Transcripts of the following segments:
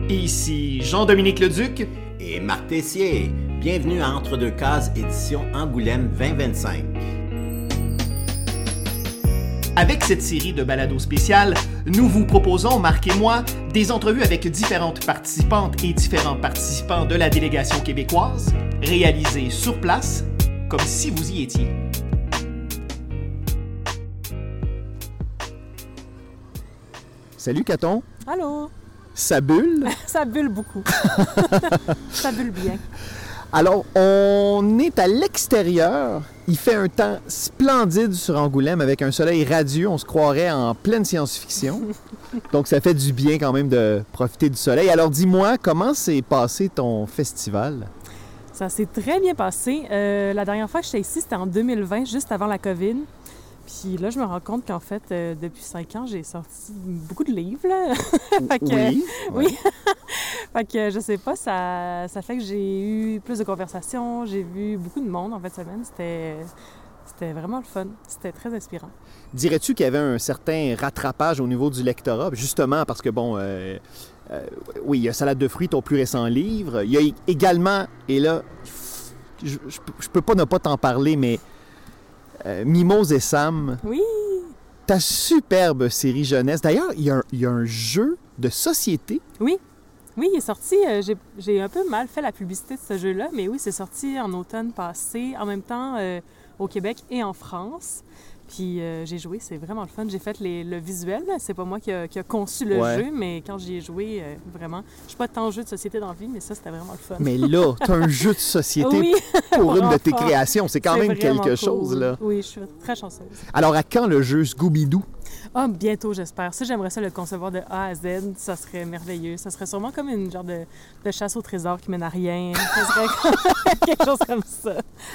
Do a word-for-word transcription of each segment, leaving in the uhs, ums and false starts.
Ici Jean-Dominique Leduc et Marc Tessier. Bienvenue à Entre deux cases, édition Angoulême vingt vingt-cinq. Avec cette série de balados spéciales, nous vous proposons, Marc et moi, des entrevues avec différentes participantes et différents participants de la délégation québécoise, réalisées sur place, comme si vous y étiez. Salut Caton. Allô. Ça bulle? Ça bulle beaucoup. Ça bulle bien. Alors, on est à l'extérieur. Il fait un temps splendide sur Angoulême avec un soleil radieux. On se croirait en pleine science-fiction. Donc, ça fait du bien quand même de profiter du soleil. Alors, dis-moi, comment s'est passé ton festival? Ça s'est très bien passé. Euh, la dernière fois que j'étais ici, c'était en deux mille vingt, juste avant la COVID. Puis là, je me rends compte qu'en fait, euh, depuis cinq ans, j'ai sorti beaucoup de livres. Là. fait que, oui. Oui. Ouais. Fait que je sais pas, ça, ça fait que j'ai eu plus de conversations, j'ai vu beaucoup de monde en fait semaine. C'était, c'était vraiment le fun. C'était très inspirant. Dirais-tu qu'il y avait un certain rattrapage au niveau du lectorat? Justement parce que, bon, euh, euh, oui, il y a Salade de fruits, ton plus récent livre. Il y a également, et là, je, je, je peux pas ne pas t'en parler, mais euh, Mimose et Sam. Oui! Ta superbe série jeunesse. D'ailleurs, il y a un, il y a un jeu de société. Oui. Oui, il est sorti. Euh, j'ai, j'ai un peu mal fait la publicité de ce jeu-là, mais oui, c'est sorti en automne passé, en même temps euh, au Québec et en France. Puis euh, j'ai joué, c'est vraiment le fun. J'ai fait les, le visuel, c'est pas moi qui a, qui a conçu le ouais. jeu, mais quand j'y ai joué, euh, vraiment, je suis pas tant jeu de société dans la vie, mais ça, c'était vraiment le fun. Mais là, t'as un jeu de société oui, pour, pour une enfants. de tes créations. C'est quand c'est même quelque cool. chose, là. Oui, je suis très chanceuse. Alors, à quand le jeu Scooby-Doo? Ah, bientôt, j'espère. Ça, j'aimerais ça le concevoir de A à Z. Ça serait merveilleux. Ça serait sûrement comme une genre de, de chasse au trésor qui mène à rien. Ça serait quelque chose comme ça.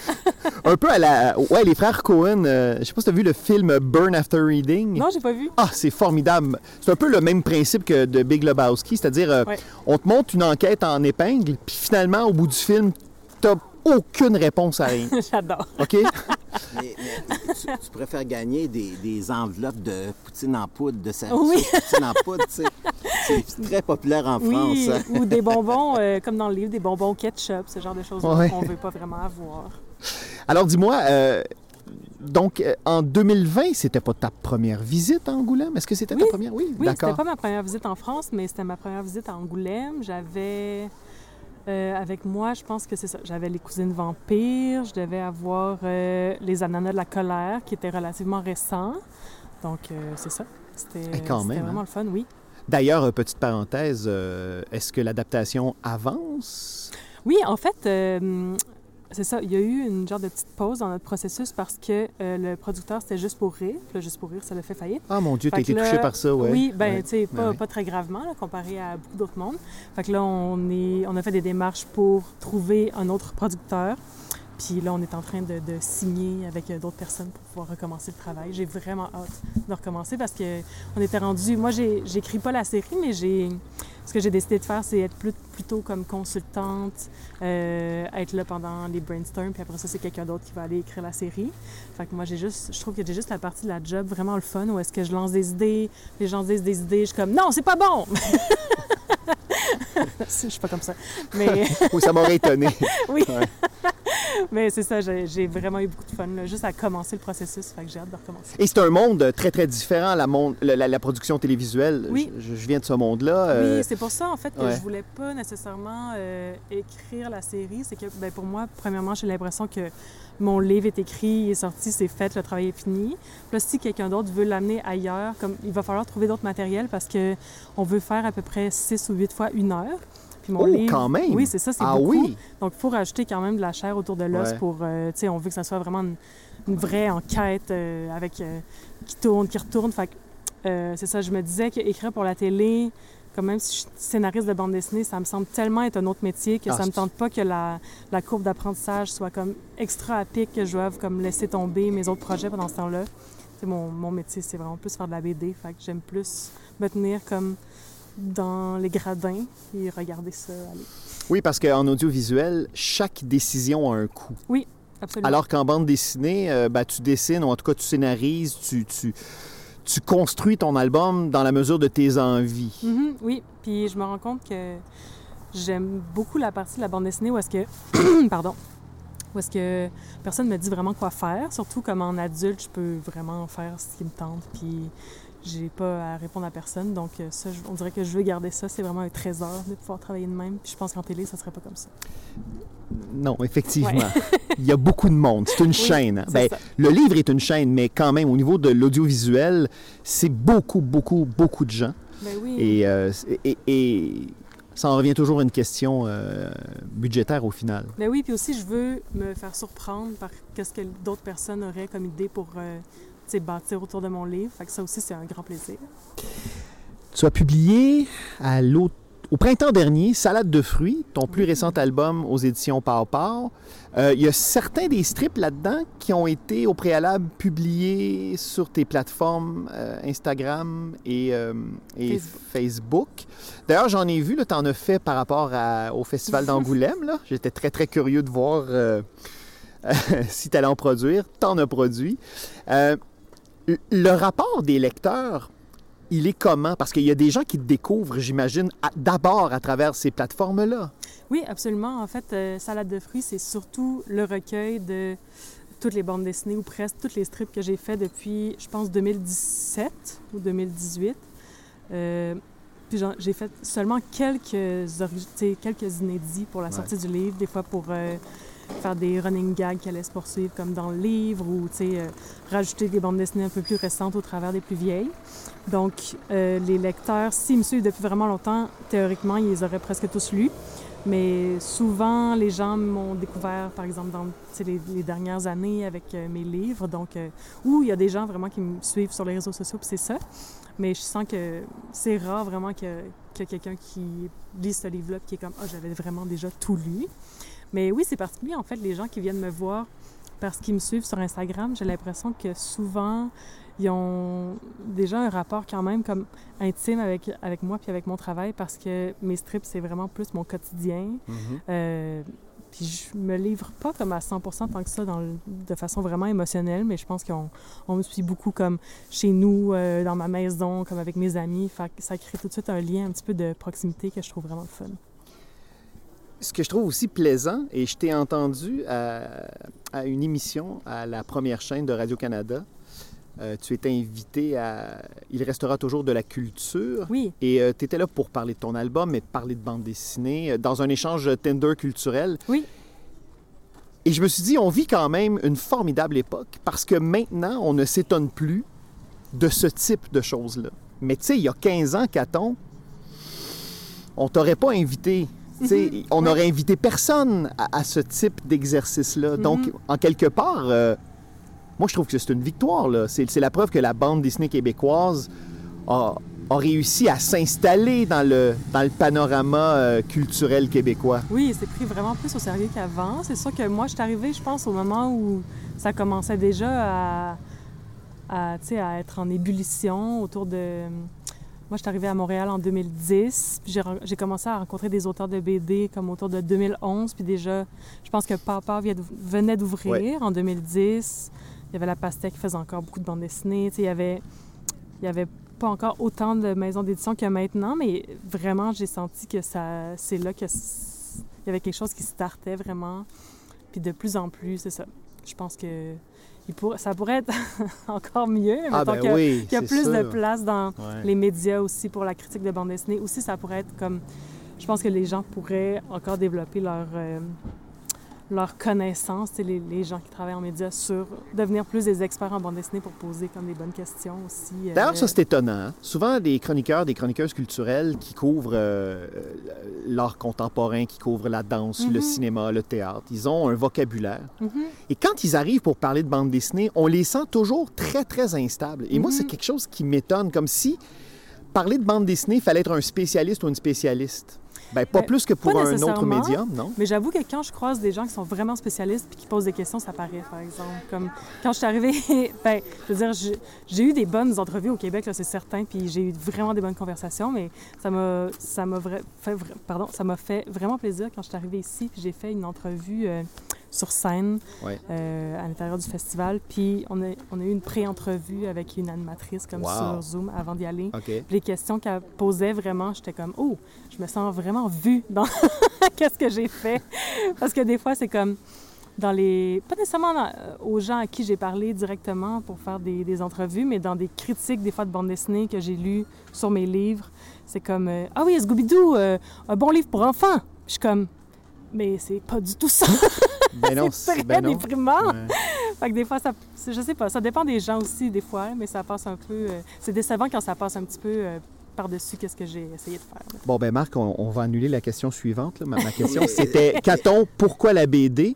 Un peu à la... Ouais, les frères Coen, euh, je sais pas si tu as vu le film Burn After Reading. Non, j'ai pas vu. Ah, c'est formidable. C'est un peu le même principe que de Big Lebowski, c'est-à-dire euh, ouais. on te montre une enquête en épingle, puis finalement, au bout du film, t'as aucune réponse à rien. J'adore. OK? Mais, mais tu, tu préfères gagner des, des enveloppes de poutine en poudre, de sa oui. poutine en poudre, tu sais. C'est très populaire en oui, France. Hein? Ou des bonbons, euh, comme dans le livre, des bonbons ketchup, ce genre de choses ouais. qu'on ne veut pas vraiment avoir. Alors, dis-moi, euh, donc, euh, en deux mille vingt, c'était pas ta première visite à Angoulême? Est-ce que c'était oui. ta première? Oui, oui d'accord. C'était pas ma première visite en France, mais c'était ma première visite à Angoulême. J'avais... Euh, avec moi, je pense que c'est ça. J'avais Les Cousines Vampires, je devais avoir euh, Les Ananas de la colère, qui était relativement récent. Donc, euh, c'est ça. C'était, Et quand c'était même, vraiment hein? le fun, oui. D'ailleurs, petite parenthèse, euh, est-ce que l'adaptation avance? Oui, en fait, euh, c'est ça. Il y a eu une genre de petite pause dans notre processus parce que euh, le producteur, c'était Juste pour rire. Puis là, Juste pour rire, ça l'a fait faillite. Ah mon Dieu, fait t'as été là, touché par ça, ouais. Oui, bien, ouais. tu sais, pas, ouais. pas très gravement, là, comparé à beaucoup d'autres mondes. Fait que là, on, est, on a fait des démarches pour trouver un autre producteur. Puis là, on est en train de, de signer avec d'autres personnes pour pouvoir recommencer le travail. J'ai vraiment hâte de recommencer parce qu'on était rendu... Moi, j'ai, j'écris pas la série, mais j'ai... Ce que j'ai décidé de faire, c'est être plus, plutôt comme consultante, euh, être là pendant les brainstorms, puis après ça, c'est quelqu'un d'autre qui va aller écrire la série. Fait que moi, j'ai juste... Je trouve que j'ai juste la partie de la job vraiment le fun, où est-ce que je lance des idées, les gens disent des idées, je suis comme « Non, c'est pas bon! » Je suis pas comme ça, mais... Oui, ça m'aurait étonné. oui. Ouais. Mais c'est ça, j'ai, j'ai vraiment eu beaucoup de fun, là, juste à commencer le processus, fait que j'ai hâte de recommencer. Et c'est un monde très, très différent, la, monde, la, la, la production télévisuelle. Oui. Je, je viens de ce monde-là. Euh... Oui, c'est pour ça, en fait, que ouais. je voulais pas nécessairement euh, écrire la série. C'est que, ben, pour moi, premièrement, j'ai l'impression que mon livre est écrit, il est sorti, c'est fait, le travail est fini. Puis là, si quelqu'un d'autre veut l'amener ailleurs, comme, il va falloir trouver d'autres matériels parce qu'on veut faire à peu près six ou huit fois une heure. Puis mon oh, livre, quand même! Oui, c'est ça, c'est ah, beaucoup. Oui. Donc, il faut rajouter quand même de la chair autour de l'os ouais. pour, euh, tu sais, on veut que ça soit vraiment une, une vraie enquête euh, avec euh, qui tourne, qui retourne. Fait que, euh, c'est ça, je me disais qu'écrire pour la télé, quand même, si je suis scénariste de bande dessinée, ça me semble tellement être un autre métier que ah, ça me c'est... tente pas que la, la courbe d'apprentissage soit comme extra à pic, que je doive comme laisser tomber mes autres projets pendant ce temps-là. T'sais, mon, mon métier, c'est vraiment plus faire de la B D, fait que j'aime plus me tenir comme dans les gradins et regarder ça aller. Oui, parce qu'en audiovisuel, chaque décision a un coût. Oui, absolument. Alors qu'en bande dessinée, euh, ben, tu dessines, ou en tout cas tu scénarises, tu, tu, tu construis ton album dans la mesure de tes envies. Mm-hmm, oui, puis je me rends compte que j'aime beaucoup la partie de la bande dessinée où est-ce que... Pardon. Où est-ce que personne me dit vraiment quoi faire. Surtout comme en adulte, je peux vraiment faire ce qui me tente, puis j'ai pas à répondre à personne. Donc ça, on dirait que je veux garder ça. C'est vraiment un trésor de pouvoir travailler de même. Puis je pense qu'en télé, ça serait pas comme ça. Non, effectivement. Ouais. Il y a beaucoup de monde. C'est une oui, chaîne. Hein? Ben, le livre est une chaîne, mais quand même, au niveau de l'audiovisuel, c'est beaucoup, beaucoup, beaucoup de gens. Ben oui. Et, euh, et, et ça en revient toujours à une question euh, budgétaire au final. Ben oui, puis aussi, je veux me faire surprendre par ce que d'autres personnes auraient comme idée pour euh, bâtir autour de mon livre. Fait que ça aussi, c'est un grand plaisir. Tu as publié à l'automne. Au printemps dernier, Salade de fruits, ton plus récent album aux éditions Pow Pow, euh, il y a certains des strips là-dedans qui ont été au préalable publiés sur tes plateformes euh, Instagram et, euh, et Facebook. Facebook. D'ailleurs, j'en ai vu, tu en as fait par rapport à, au Festival d'Angoulême. Là. J'étais très, très curieux de voir euh, euh, si tu allais en produire. Tu en as produit. Euh, le rapport des lecteurs, il est comment? Parce qu'il y a des gens qui te découvrent, j'imagine, à, d'abord à travers ces plateformes-là. Oui, absolument. En fait, euh, Salade de fruits, c'est surtout le recueil de toutes les bandes dessinées ou presque toutes les strips que j'ai fait depuis, je pense, deux mille dix-sept ou deux mille dix-huit. Euh, puis j'ai fait seulement quelques, quelques inédits pour la ouais. sortie du livre, des fois pour... Euh, faire des running gags qui allaient se poursuivre comme dans le livre ou euh, rajouter des bandes dessinées un peu plus récentes au travers des plus vieilles. Donc, euh, les lecteurs, s'ils me suivent depuis vraiment longtemps, théoriquement, ils les auraient presque tous lus. Mais souvent, les gens m'ont découvert, par exemple, dans les, les dernières années avec euh, mes livres. Donc, euh, ou il y a des gens vraiment qui me suivent sur les réseaux sociaux, puis c'est ça. Mais je sens que c'est rare vraiment que, que quelqu'un qui lit ce livre-là qui est comme « Ah, oh, j'avais vraiment déjà tout lu ». Mais oui, c'est particulier, en fait, les gens qui viennent me voir parce qu'ils me suivent sur Instagram, j'ai l'impression que souvent, ils ont déjà un rapport quand même comme intime avec, avec moi puis avec mon travail parce que mes strips, c'est vraiment plus mon quotidien. Mm-hmm. Euh, puis je me livre pas comme à cent pour cent tant que ça dans le, de façon vraiment émotionnelle, mais je pense qu'on on me suit beaucoup comme chez nous, euh, dans ma maison, comme avec mes amis. Fait que ça crée tout de suite un lien un petit peu de proximité que je trouve vraiment fun. Ce que je trouve aussi plaisant, et je t'ai entendu à, à une émission à la première chaîne de Radio-Canada, euh, tu étais invité à « Il restera toujours de la culture ». Oui. Et euh, tu étais là pour parler de ton album, mais parler de bande dessinée, dans un échange Tinder culturel. Oui. Et je me suis dit, on vit quand même une formidable époque, parce que maintenant, on ne s'étonne plus de ce type de choses-là. Mais tu sais, il y a quinze ans, Caton, on t'aurait pas invité... Mm-hmm. On n'aurait oui. invité personne à, à ce type d'exercice-là. Mm-hmm. Donc, en quelque part, euh, moi, je trouve que c'est une victoire. Là. C'est, c'est la preuve que la bande dessinée québécoise a, a réussi à s'installer dans le, dans le panorama euh, culturel québécois. Oui, c'est pris vraiment plus au sérieux qu'avant. C'est sûr que moi, je suis arrivée, je pense, au moment où ça commençait déjà à, à, à être en ébullition autour de... Moi, je suis arrivée à Montréal en deux mille dix, puis j'ai, j'ai commencé à rencontrer des auteurs de B D comme autour de deux mille onze, puis déjà, je pense que Papa venait d'ouvrir ouais. en deux mille dix. Il y avait La Pastèque qui faisait encore beaucoup de bandes dessinées. Tu sais, il y avait, il y avait pas encore autant de maisons d'édition que maintenant, mais vraiment, j'ai senti que ça, c'est là qu'il y avait quelque chose qui startait vraiment. Puis de plus en plus, c'est ça. Je pense que Il pour... ça pourrait être encore mieux, mais ah, ben qu'il y a, oui, qu'il y a plus sûr. de place dans ouais. les médias aussi pour la critique de bande dessinée. Aussi, ça pourrait être comme... Je pense que les gens pourraient encore développer leur, euh, leur connaissance, les, les gens qui travaillent en médias, sur devenir plus des experts en bande dessinée pour poser comme des bonnes questions aussi. Euh... D'ailleurs, ça, c'est étonnant. Hein? Souvent, des chroniqueurs, des chroniqueuses culturelles qui couvrent euh, l'art contemporain, qui couvrent la danse, mm-hmm. le cinéma, le théâtre, ils ont un vocabulaire. Mm-hmm. Et quand ils arrivent pour parler de bande dessinée, on les sent toujours très, très instables. Et mm-hmm. moi, c'est quelque chose qui m'étonne, comme si parler de bande dessinée, il fallait être un spécialiste ou une spécialiste. Bien, pas mais, plus que pour pas un autre médium, non? Mais j'avoue que quand je croise des gens qui sont vraiment spécialistes puis qui posent des questions, ça paraît, par exemple. Comme quand je suis arrivée, ben, je veux dire, j'ai, j'ai eu des bonnes entrevues au Québec, là, c'est certain, puis j'ai eu vraiment des bonnes conversations, mais ça m'a, ça m'a, vra... fait, pardon, ça m'a fait vraiment plaisir quand je suis arrivée ici, puis j'ai fait une entrevue euh, sur scène Ouais. euh, à l'intérieur du festival. Puis on a, on a eu une pré-entrevue avec une animatrice comme Wow. sur Zoom avant d'y aller. OK. Puis les questions qu'elle posait, vraiment, j'étais comme « Oh, je me sens vraiment vue dans qu'est-ce que j'ai fait. » Parce que des fois, c'est comme dans les... Pas nécessairement dans- aux gens à qui j'ai parlé directement pour faire des, des entrevues, mais dans des critiques, des fois, de bande dessinée que j'ai lues sur mes livres. C'est comme euh, « Ah oui, Scooby-Doo, euh, un bon livre pour enfants. » Puis je suis comme « Mais c'est pas du tout ça. » Ben non, C'est très ben non. déprimant. Ouais. Fait que des fois, ça, c'est- je sais pas, ça dépend des gens aussi, des fois, mais ça passe un peu... euh, c'est décevant quand ça passe un petit peu euh, par-dessus qu'est-ce que j'ai essayé de faire. là. Bon, ben Marc, on, on va annuler la question suivante. là. Ma, ma question, c'était, Caton, pourquoi la B D?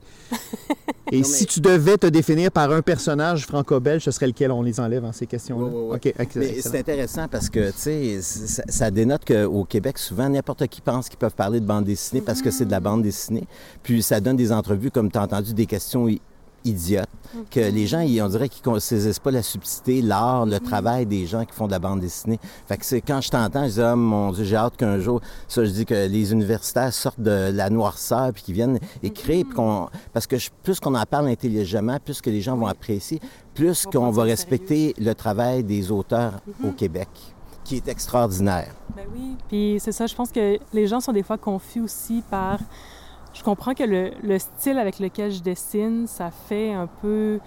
Et Non, mais- si tu devais te définir par un personnage franco-belge, ce serait lequel? On les enlève, hein, ces questions-là. Ouais, ouais, ouais. OK, ex- Mais excellent. c'est intéressant parce que, tu sais, ça, ça dénote qu'au Québec, souvent, n'importe qui pense qu'ils peuvent parler de bande dessinée parce que c'est de la bande dessinée. Puis ça donne des entrevues, comme tu as entendu, des questions i- idiotes, que les gens, ils- on dirait qu'ils ne saisissent pas la subtilité, l'art, le travail des gens qui font de la bande dessinée. Fait que c'est quand je t'entends, je dis, oh mon Dieu, j'ai hâte qu'un jour, ça, je dis que les universitaires sortent de la noirceur puis qu'ils viennent écrire, puis qu'on, parce que je- plus qu'on en parle intelligemment, plus que les gens vont apprécier, plus Vont qu'on prendre va ça au respecter le travail des auteurs au Québec, qui est extraordinaire. Ben oui. Puis c'est ça, je pense que les gens sont des fois confus aussi par... Je comprends que le, le style avec lequel je dessine, ça fait un peu...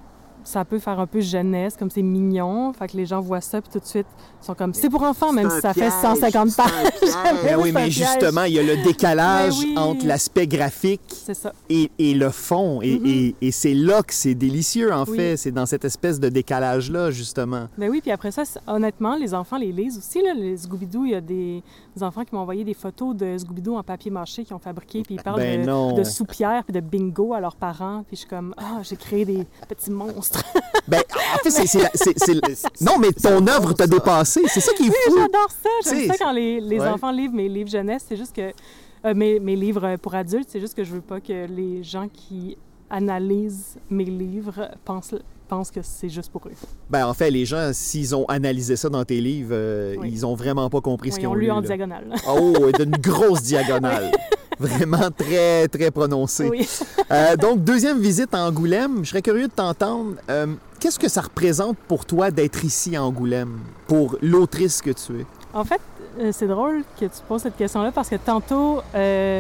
Ça peut faire un peu jeunesse, comme c'est mignon. Fait que les gens voient ça, puis tout de suite, ils sont comme... C'est pour enfants, même si ça fait cent cinquante pages. Ben oui, c'est un mais piège. justement, il y a le décalage Ben oui. entre l'aspect graphique C'est ça. et, et le fond. Et, Mhm. et- et c'est là que c'est délicieux, en Oui. fait. C'est dans cette espèce de décalage-là, justement. Ben oui, puis après ça, c'est- honnêtement, les enfants les lisent aussi. Là, les Scooby-Doo, il y a des, des enfants qui m'ont envoyé des photos de Scooby-Doo en papier mâché qu'ils ont fabriqué, puis ils parlent Ben de, non. de soupières puis de bingo à leurs parents. Puis je suis comme, ah, j'ai créé des petits monstres. Ben, en fait, c'est... c'est la- c'est- c'est- Mais c'est- Non, mais ton c'est œuvre bon, t'a ça. dépassé. C'est ça qui est Oui, fou. j'adore ça. J'aime T'sais, ça quand les, les ouais. enfants livrent mes livres jeunesse. C'est juste que... euh, mes, mes livres pour adultes, c'est juste que je veux pas que les gens qui analysent mes livres pensent, pensent que c'est juste pour eux. Ben, en fait, les gens, s'ils ont analysé ça dans tes livres, euh, Oui. ils ont vraiment pas compris ce Oui, qu'ils on ont lu lu. en là. diagonale. Oh, d'une grosse diagonale. Vraiment très, très prononcée. Oui. Euh, donc, deuxième visite à Angoulême. Je serais curieux de t'entendre. Euh, qu'est-ce que ça représente pour toi d'être ici à Angoulême, pour l'autrice que tu es? En fait, euh, c'est drôle que tu poses cette question-là parce que tantôt, euh,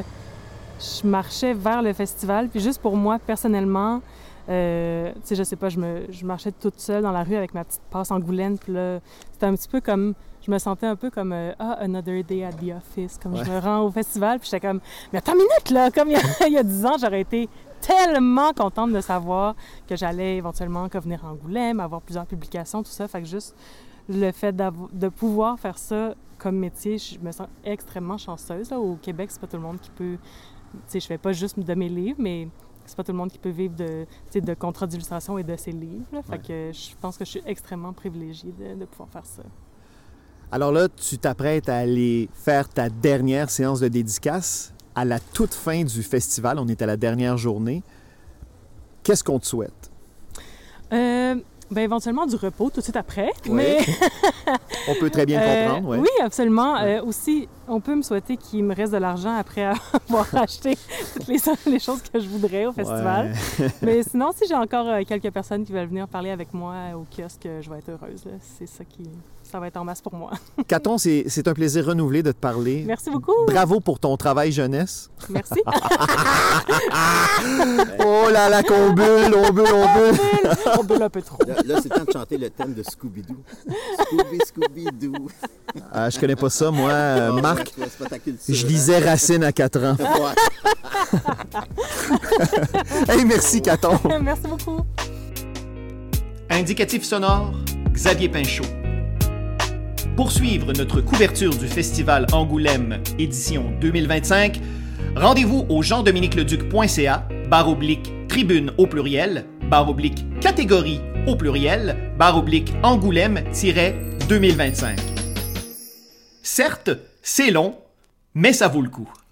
je marchais vers le festival, puis juste pour moi, personnellement, euh, tu sais, je sais pas, je, me, je marchais toute seule dans la rue avec ma petite passe Angoulême, puis là, c'était un petit peu comme... Je me sentais un peu comme euh, ah, another day at the office, comme Ouais. je me rends au festival, puis j'étais comme, mais attends une minute, là, comme il y a, il y a dix ans, j'aurais été tellement contente de savoir que j'allais éventuellement venir à Angoulême, avoir plusieurs publications, tout ça, fait que juste le fait d'avo- de pouvoir faire ça comme métier, je me sens extrêmement chanceuse. Là. Au Québec, c'est pas tout le monde qui peut... Tu sais, je fais pas juste de mes livres, mais c'est pas tout le monde qui peut vivre de, tu sais, de contrats d'illustration et de ses livres. Là. Fait Ouais. que je pense que je suis extrêmement privilégiée de, de pouvoir faire ça. Alors là, tu t'apprêtes à aller faire ta dernière séance de dédicace à la toute fin du festival. On est à la dernière journée. Qu'est-ce qu'on te souhaite? Euh, ben éventuellement du repos tout de suite après. Ouais. Mais On peut très bien le Euh, comprendre, ouais. Oui, absolument. Ouais. Euh, aussi, on peut me souhaiter qu'il me reste de l'argent après avoir acheté toutes les, les choses que je voudrais au festival. Ouais. Mais sinon, si j'ai encore euh, quelques personnes qui veulent venir parler avec moi au kiosque, je vais être heureuse. là. C'est ça qui... Ça va être en masse pour moi. Caton, c'est c'est un plaisir renouvelé de te parler. Merci beaucoup. Bravo pour ton travail jeunesse. Merci. Oh là là, qu'on bulle, on bulle, on bulle. On bulle un peu trop. Là, là, c'est le temps de chanter le thème de Scooby-Doo. Scooby, Scooby-Doo. Ah, je connais pas ça, moi. Euh, Oh, Marc, ouais, c'est pas ta culture, je hein. lisais Racine à quatre ans. Ouais. Hey, merci, Caton. Merci beaucoup. Indicatif sonore, Xavier Pinchot. Pour suivre notre couverture du Festival Angoulême édition deux mille vingt-cinq, rendez-vous au jean dominique leduc point c a, barre oblique tribune au pluriel, barre oblique catégorie au pluriel, barre oblique Angoulême-deux mille vingt-cinq. Certes, c'est long, mais ça vaut le coup.